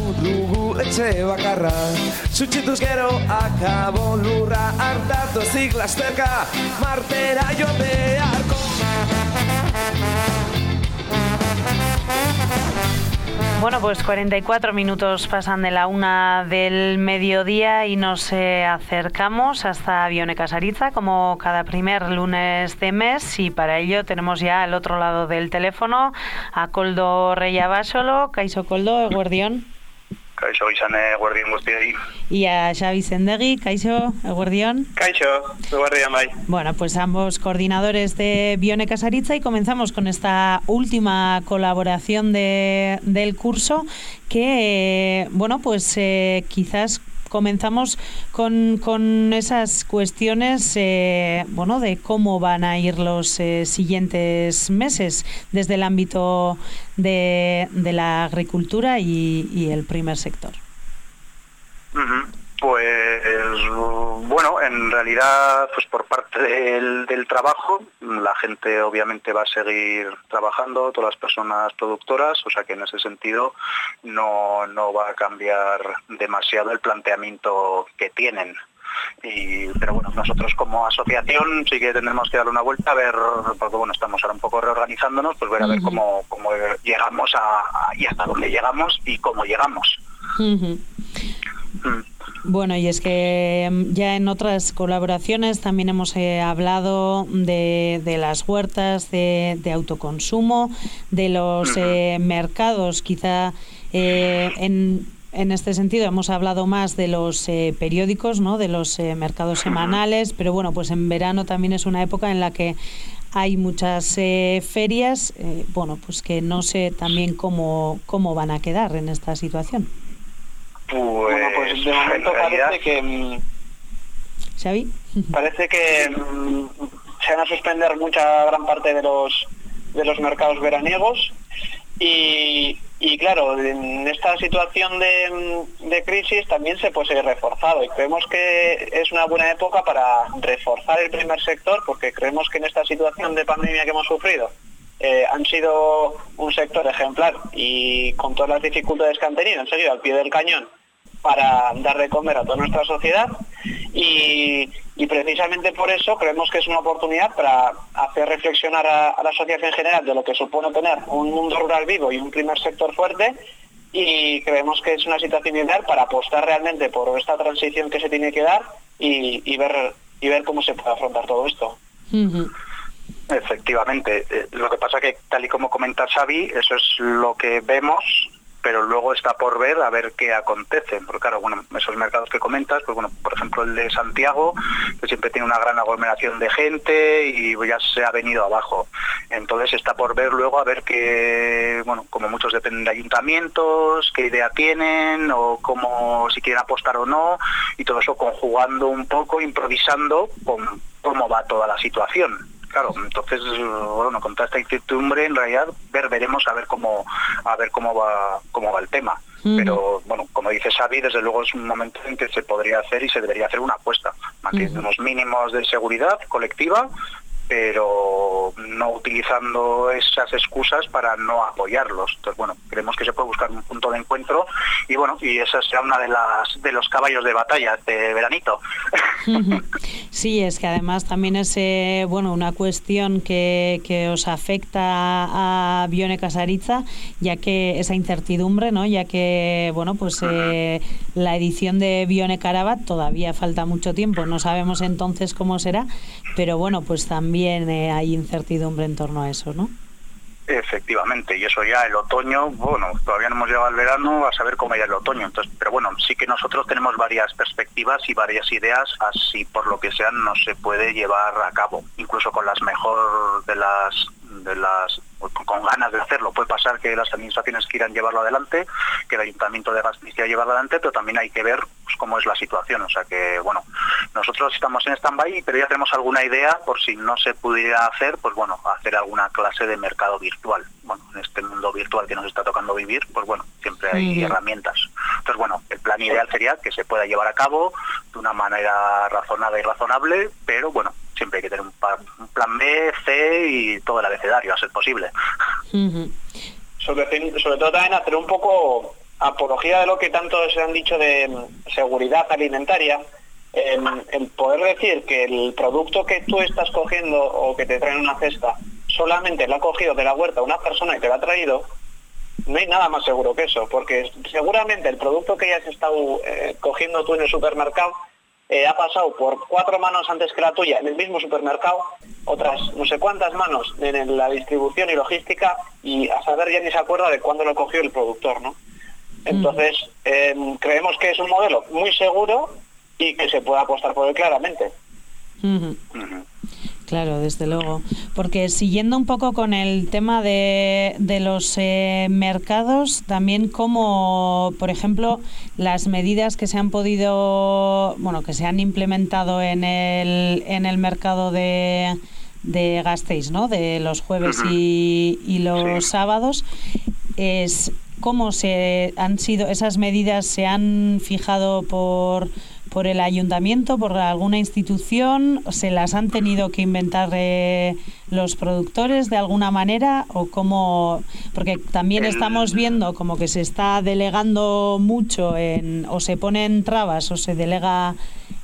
dugu etxe bakarra. Sutxituz gero akabo lurra hartatu ezik lasterka martera joan beharko. Bueno, pues 44 minutos pasan de la 1 del mediodía y nos acercamos hasta Bionekasaritza como cada primer lunes de mes, y para ello tenemos ya al otro lado del teléfono a Koldo Reyabasolo. Kaixo Koldo, eguerdión. Kaixo izan, eguerdión guztiei. Y a Xavi Sendegi. Kaixo, eguerdión. Kaixo, eguerdión bai. Bueno, pues ambos coordinadores de Bionekasaritza, y comenzamos con esta última colaboración del curso que, bueno, pues quizás comenzamos con esas cuestiones, bueno, de cómo van a ir los siguientes meses desde el ámbito de la agricultura y el primer sector. Pues bueno, en realidad, pues por parte del trabajo, la gente obviamente va a seguir trabajando, todas las personas productoras, o sea que en ese sentido no va a cambiar demasiado el planteamiento que tienen. Pero bueno, nosotros como asociación sí que tendremos que darle una vuelta a ver, porque bueno, estamos ahora un poco reorganizándonos, pues ver a ver cómo llegamos y hasta dónde llegamos y cómo llegamos. Bueno, y es que ya en otras colaboraciones también hemos hablado de las huertas de autoconsumo, de los mercados, quizá en este sentido hemos hablado más de los periódicos, ¿no? De los mercados semanales, pero bueno, pues en verano también es una época en la que hay muchas ferias, bueno, pues que no sé también cómo van a quedar en esta situación. Pues de momento parece que ¿Xavi? Parece que se van a suspender gran parte de los mercados veraniegos y claro, en esta situación de crisis también se puede ser reforzado, y creemos que es una buena época para reforzar el primer sector, porque creemos que en esta situación de pandemia que hemos sufrido han sido un sector ejemplar, y con todas las dificultades que han tenido han seguido al pie del cañón para dar de comer a toda nuestra sociedad, y precisamente por eso creemos que es una oportunidad para hacer reflexionar a la sociedad en general de lo que supone tener un mundo rural vivo y un primer sector fuerte, y creemos que es una situación ideal para apostar realmente por esta transición que se tiene que dar y ver cómo se puede afrontar todo esto. Efectivamente, lo que pasa que, tal y como comenta Xavi, eso es lo que vemos, pero luego está por ver a ver qué acontece, porque claro, bueno, esos mercados que comentas, pues bueno, por ejemplo el de Santiago, que siempre tiene una gran aglomeración de gente y ya se ha venido abajo, entonces está por ver luego a ver qué, bueno, como muchos dependen de ayuntamientos, qué idea tienen o cómo, si quieren apostar o no, y todo eso conjugando un poco, improvisando con cómo va toda la situación. Claro, entonces, bueno, con toda esta incertidumbre, en realidad veremos a ver cómo va el tema. Pero, bueno, como dice Xavi, desde luego es un momento en que se podría hacer y se debería hacer una apuesta. Manteniendo unos mínimos de seguridad colectiva, pero no utilizando esas excusas para no apoyarlos. Entonces, bueno, creemos que se puede buscar un punto de encuentro y, bueno, y esa será una de los caballos de batalla de veranito. Sí, es que además también es bueno, una cuestión que os afecta a Bionekasaritza, ya que esa incertidumbre, ¿no? Ya que, bueno, pues la edición de Bionekarabat todavía falta mucho tiempo, no sabemos entonces cómo será, pero bueno, pues también hay incertidumbre en torno a eso, ¿no? Efectivamente, y eso ya el otoño, bueno, todavía no hemos llegado al verano, a saber cómo irá el otoño. Entonces, pero bueno, sí que nosotros tenemos varias perspectivas y varias ideas, así por lo que sea no se puede llevar a cabo, incluso con las mejor de las con ganas de hacerlo. Puede pasar que las administraciones quieran llevarlo adelante, que el Ayuntamiento de Gasteiz quiera llevarlo adelante, pero también hay que ver pues, cómo es la situación. O sea que, bueno, nosotros estamos en stand-by, pero ya tenemos alguna idea por si no se pudiera hacer, pues bueno, hacer alguna clase de mercado virtual. Bueno, en este mundo virtual que nos está tocando vivir, pues bueno, siempre hay herramientas. Entonces, bueno, el plan ideal sería que se pueda llevar a cabo de una manera razonada y razonable, pero bueno, siempre hay que tener un plan B, C y todo el abecedario, a ser posible. Sobre todo también hacer un poco apología de lo que tanto se han dicho de seguridad alimentaria, el poder decir que el producto que tú estás cogiendo o que te traen una cesta solamente lo ha cogido de la huerta una persona y te lo ha traído, no hay nada más seguro que eso, porque seguramente el producto que hayas estado cogiendo tú en el supermercado ha pasado por 4 manos antes que la tuya en el mismo supermercado, otras no sé cuántas manos en la distribución y logística, y a saber ya ni se acuerda de cuándo lo cogió el productor, ¿no? Entonces, creemos que es un modelo muy seguro y que se puede apostar por él claramente. Claro, desde luego. Porque siguiendo un poco con el tema de los mercados, también como, por ejemplo, las medidas que se han podido, que se han implementado en el mercado de Gasteiz, ¿no? De los jueves y los sábados, es cómo esas medidas se han fijado por el ayuntamiento, por alguna institución, se las han tenido que inventar los productores de alguna manera, o cómo, porque también estamos viendo como que se está delegando mucho o se ponen trabas o se delega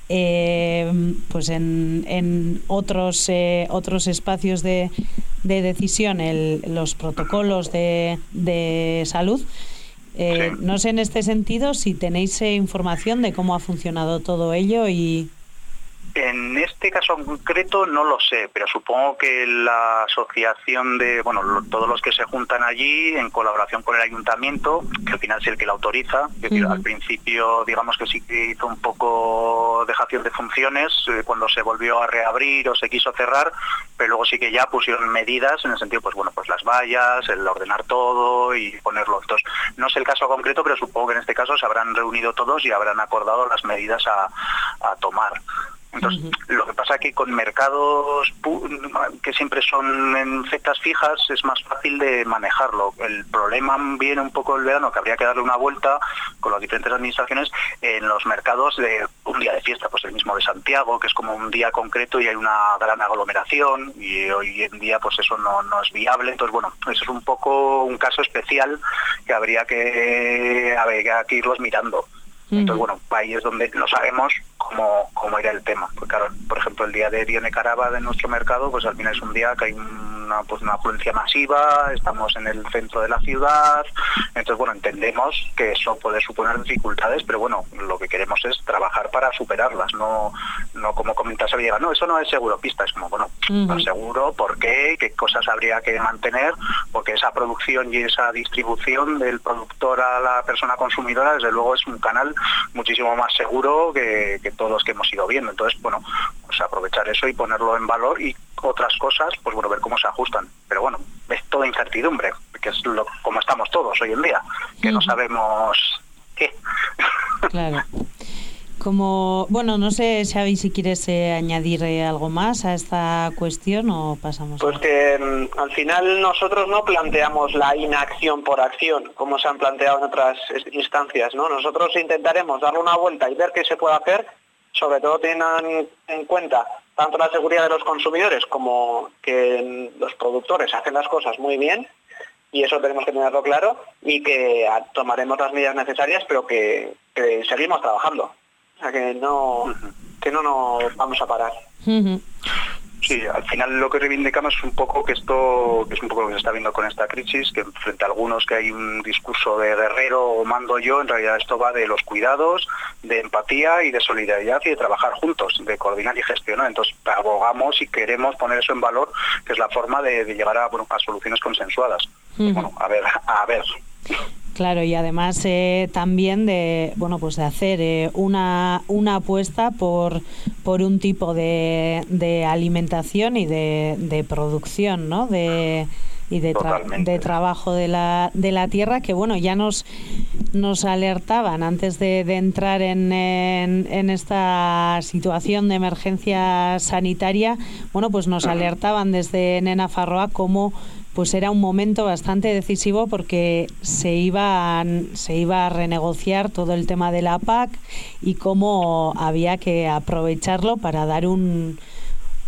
pues en otros espacios de decisión los protocolos de salud. No sé en este sentido si tenéis información de cómo ha funcionado todo ello y... En este caso en concreto no lo sé, pero supongo que la asociación de, todos los que se juntan allí en colaboración con el ayuntamiento, que al final es el que la autoriza, es decir, al principio digamos que sí que hizo un poco dejación de funciones cuando se volvió a reabrir o se quiso cerrar, pero luego sí que ya pusieron medidas en el sentido, pues las vallas, el ordenar todo y ponerlo. Entonces, no sé el caso concreto, pero supongo que en este caso se habrán reunido todos y habrán acordado las medidas a tomar. Entonces, lo que pasa es que con mercados que siempre son en fechas fijas es más fácil de manejarlo. El problema viene un poco el verano, que habría que darle una vuelta con las diferentes administraciones en los mercados de un día de fiesta, pues el mismo de Santiago, que es como un día concreto y hay una gran aglomeración y hoy en día pues eso no es viable. Entonces, eso es un poco un caso especial que habría que irlos mirando. Entonces, ahí es donde no sabemos cómo irá el tema. Porque, claro, por ejemplo, el día de Dione Caraba de nuestro mercado, pues al final es un día que hay una afluencia masiva, estamos en el centro de la ciudad, entonces, entendemos que eso puede suponer dificultades, pero lo que queremos es trabajar para superarlas, no como comentas, no, eso no es seguro pista, es como, no seguro, ¿por qué? ¿Qué cosas habría que mantener? Porque esa producción y esa distribución del productor a la persona consumidora, desde luego, es un canal muchísimo más seguro que todos los que hemos ido viendo. Entonces, aprovechar eso y ponerlo en valor, y otras cosas, ver cómo se ajustan. Pero es toda incertidumbre, que es como estamos todos hoy en día, que no sabemos qué. Claro. No sé, Xavi, si quieres añadir algo más a esta cuestión o pasamos. Pues que al final nosotros no planteamos la inacción por acción, como se han planteado en otras instancias, ¿no? Nosotros intentaremos darle una vuelta y ver qué se puede hacer, sobre todo teniendo en cuenta tanto la seguridad de los consumidores como que los productores hacen las cosas muy bien, y eso tenemos que tenerlo claro, y que tomaremos las medidas necesarias, pero que seguimos trabajando. O sea, que no nos vamos a parar. Sí, al final lo que reivindicamos es un poco que esto, que es un poco lo que se está viendo con esta crisis, que frente a algunos que hay un discurso de guerrero o mando yo, en realidad esto va de los cuidados, de empatía y de solidaridad y de trabajar juntos, de coordinar y gestionar. Entonces abogamos y queremos poner eso en valor, que es la forma de llegar a soluciones consensuadas. A ver. Claro, y además también de hacer una apuesta por un tipo de alimentación y de producción, ¿no? De trabajo de la tierra, que ya nos alertaban antes de entrar en esta situación de emergencia sanitaria. Nos alertaban desde Nena Farroa como era un momento bastante decisivo, porque se iba a renegociar todo el tema de la PAC y cómo había que aprovecharlo para dar un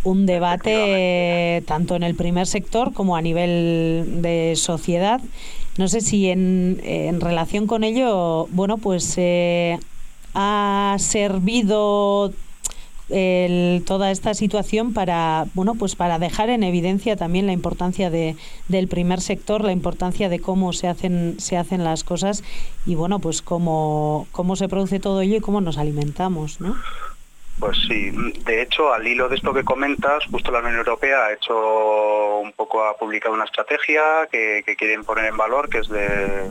un debate tanto en el primer sector como a nivel de sociedad. No sé si en relación con ello, bueno, pues ha servido toda esta situación para, bueno, pues para dejar en evidencia también la importancia del primer sector, la importancia de cómo se hacen las cosas y, bueno, pues cómo se produce todo ello y cómo nos alimentamos, ¿no? Pues sí, de hecho, al hilo de esto que comentas, justo la Unión Europea ha publicado una estrategia que quieren poner en valor, que es de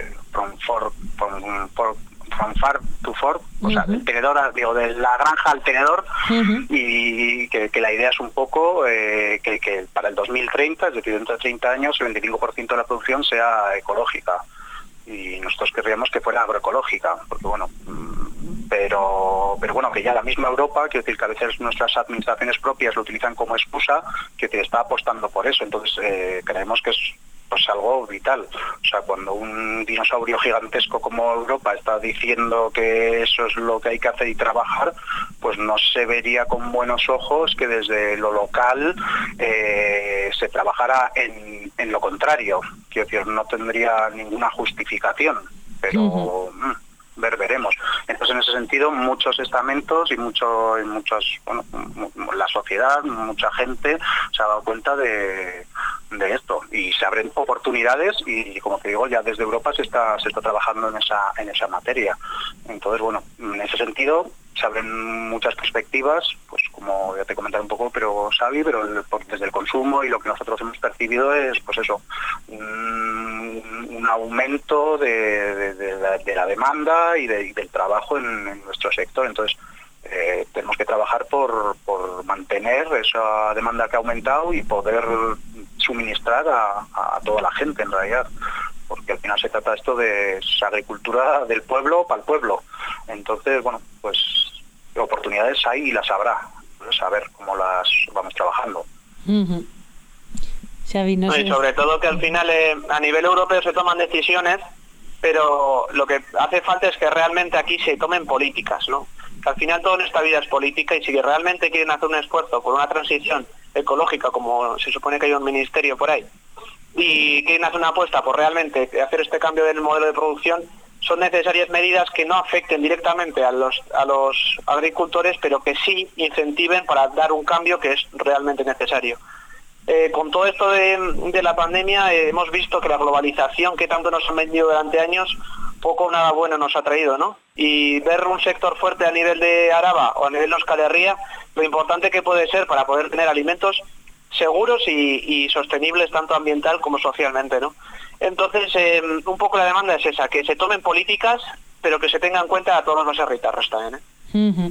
From Farm to Fork, o sea, del tenedor, de la granja al tenedor, y que la idea es un poco que para el 2030, es decir, dentro de 30 años, el 25% de la producción sea ecológica. Y nosotros querríamos que fuera agroecológica, porque bueno, pero bueno, que ya la misma Europa, quiero decir que a veces nuestras administraciones propias lo utilizan como excusa, que te está apostando por eso. Entonces creemos que es pues algo vital. O sea, cuando un dinosaurio gigantesco como Europa está diciendo que eso es lo que hay que hacer y trabajar, pues no se vería con buenos ojos que desde lo local se trabajara en lo contrario. Quiero decir, no tendría ninguna justificación, pero veremos. Entonces, en ese sentido, muchos estamentos y la sociedad, mucha gente se ha dado cuenta de esto y se abren oportunidades y, como te digo, ya desde Europa se está trabajando en esa materia. Entonces, bueno, en ese sentido se abren muchas perspectivas, pues como ya te comenté un poco, pero Xavi, desde el consumo, y lo que nosotros hemos percibido es, pues eso, un aumento de la demanda y del trabajo en nuestro sector. Entonces, tenemos que trabajar por mantener esa demanda que ha aumentado y poder suministrar a toda la gente, en realidad, porque al final se trata esto de esa agricultura del pueblo para el pueblo. Entonces, bueno, pues oportunidades hay y las habrá, pues a ver cómo las vamos trabajando. Xavi, no sé. Y sobre todo que al final a nivel europeo se toman decisiones, pero lo que hace falta es que realmente aquí se tomen políticas, ¿no? Que al final toda esta vida es política, y si realmente quieren hacer un esfuerzo por una transición ecológica, como se supone que hay un ministerio por ahí, y quieren hacer una apuesta por realmente hacer este cambio del modelo de producción, son necesarias medidas que no afecten directamente a los agricultores, pero que sí incentiven para dar un cambio que es realmente necesario. Con todo esto de la pandemia hemos visto que la globalización que tanto nos han vendido durante años, poco o nada bueno nos ha traído, ¿no? Y ver un sector fuerte a nivel de Araba o a nivel de Euskal Herria, lo importante que puede ser para poder tener alimentos seguros y sostenibles tanto ambiental como socialmente, ¿no? Entonces, un poco la demanda es esa, que se tomen políticas, pero que se tengan en cuenta a todos los baserritarras también, ¿eh?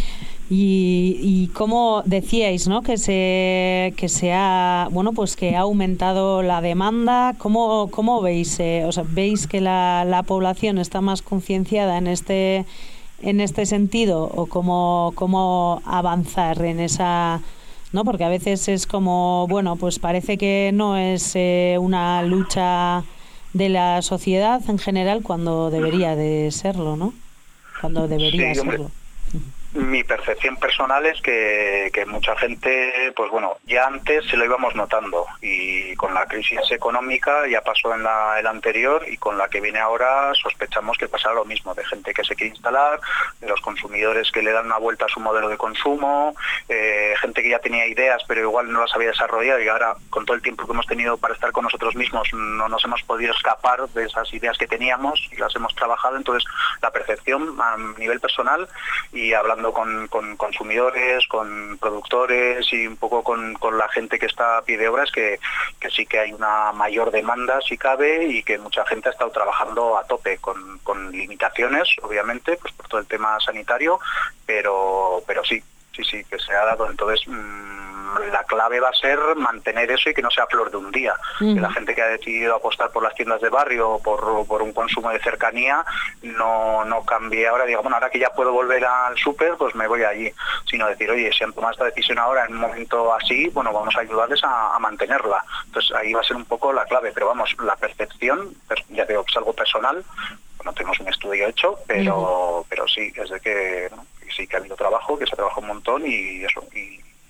Y como decíais, ¿no? que se ha, bueno, pues que ha aumentado la demanda. ¿Cómo veis? O sea, ¿veis que la población está más concienciada en este sentido, o cómo avanzar en esa, ¿no? Porque a veces es como, bueno, pues parece que no es una lucha de la sociedad en general cuando debería de serlo, ¿no? Cuando debería serlo. Mi percepción personal es que mucha gente, pues bueno, ya antes se lo íbamos notando, y con la crisis económica ya pasó en el anterior, y con la que viene ahora sospechamos que pasará lo mismo, de gente que se quiere instalar, de los consumidores que le dan una vuelta a su modelo de consumo, gente que ya tenía ideas pero igual no las había desarrollado, y ahora con todo el tiempo que hemos tenido para estar con nosotros mismos no nos hemos podido escapar de esas ideas que teníamos y las hemos trabajado. Entonces, la percepción a nivel personal, y hablando con consumidores, con productores y un poco con la gente que está a pie de obra, es que sí que hay una mayor demanda, si cabe, y que mucha gente ha estado trabajando a tope, con limitaciones, obviamente, pues por todo el tema sanitario, pero sí, que se ha dado. Entonces, la clave va a ser mantener eso y que no sea flor de un día. Que la gente que ha decidido apostar por las tiendas de barrio o por un consumo de cercanía no cambie ahora, diga, bueno, ahora que ya puedo volver al súper, pues me voy allí. Sino decir, oye, si han tomado esta decisión ahora en un momento así, bueno, vamos a ayudarles a mantenerla. Entonces ahí va a ser un poco la clave. Pero vamos, la percepción, ya digo que es algo personal, no tenemos un estudio hecho, pero sí, es de que, bueno, sí que ha habido trabajo, que se ha trabajado un montón, y eso, y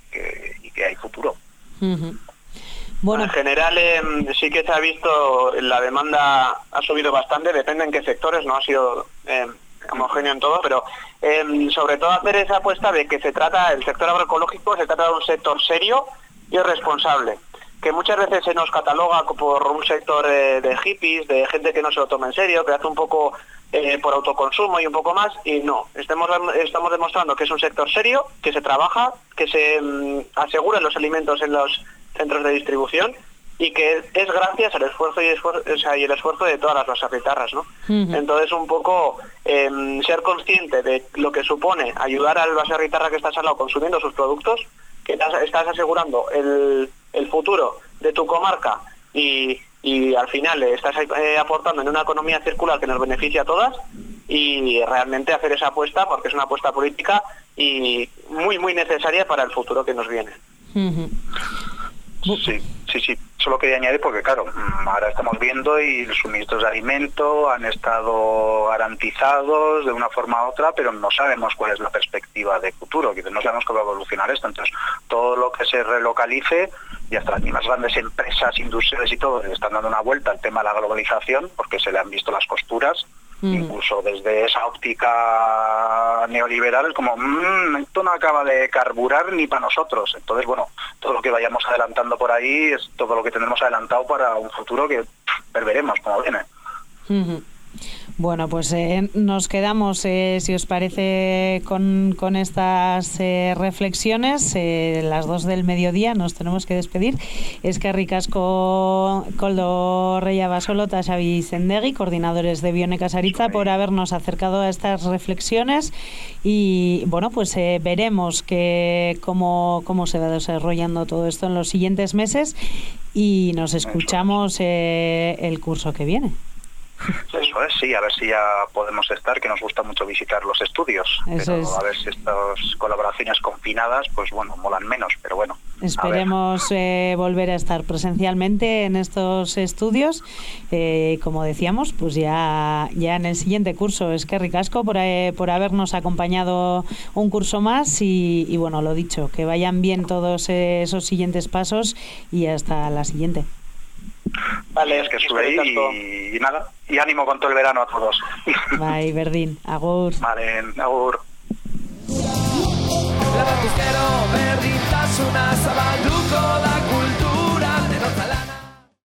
que hay futuro. Bueno, en general sí que se ha visto, la demanda ha subido bastante, depende en qué sectores, no ha sido homogéneo en todo, pero sobre todo hacer esa apuesta de que el sector agroecológico se trata de un sector serio y responsable, que muchas veces se nos cataloga por un sector de hippies, de gente que no se lo toma en serio, que hace un poco por autoconsumo y un poco más, y no, estamos demostrando que es un sector serio, que se trabaja, que se aseguran los alimentos en los centros de distribución y que es gracias al esfuerzo y el esfuerzo de todas las baserritarras, ¿no? Entonces un poco ser consciente de lo que supone ayudar al baserritarra que estás al lado consumiendo sus productos, que estás asegurando el futuro de tu comarca y al final estás aportando en una economía circular que nos beneficia a todas, y realmente hacer esa apuesta, porque es una apuesta política y muy muy necesaria para el futuro que nos viene. Sí. Solo quería añadir porque, claro, ahora estamos viendo y los suministros de alimento han estado garantizados de una forma u otra, pero no sabemos cuál es la perspectiva de futuro, que no sabemos cómo va a evolucionar esto. Entonces, todo lo que se relocalice, y hasta las mismas grandes empresas industriales y todo, le están dando una vuelta al tema de la globalización, porque se le han visto las costuras, incluso desde esa óptica neoliberal, es como, esto no acaba de carburar ni para nosotros. Entonces, bueno, todo lo que vayamos adelantando por ahí es todo lo que tendremos adelantado para un futuro que veremos cómo viene. Bueno, pues nos quedamos, si os parece, con estas reflexiones, las 2 del mediodía, nos tenemos que despedir. Eskerrik asko Koldo Reya Basolo, Xavi Sendegui, coordinadores de Bio Nekazaritza, por habernos acercado a estas reflexiones, y bueno, pues veremos cómo se va desarrollando todo esto en los siguientes meses, y nos escuchamos el curso que viene. Eso es, sí, a ver si ya podemos estar, que nos gusta mucho visitar los estudios, pero a ver si estas colaboraciones confinadas, pues bueno, molan menos, pero bueno. Esperemos volver a estar presencialmente en estos estudios, como decíamos, pues ya en el siguiente curso. Eskerrik asko por habernos acompañado un curso más, y bueno, lo dicho, que vayan bien todos esos siguientes pasos, y hasta la siguiente. Vale, es que sube y nada, y ánimo con todo el verano a todos. Bai, berdin, agur. Vale, agur. Labatuzkero berdintasuna zabalduko da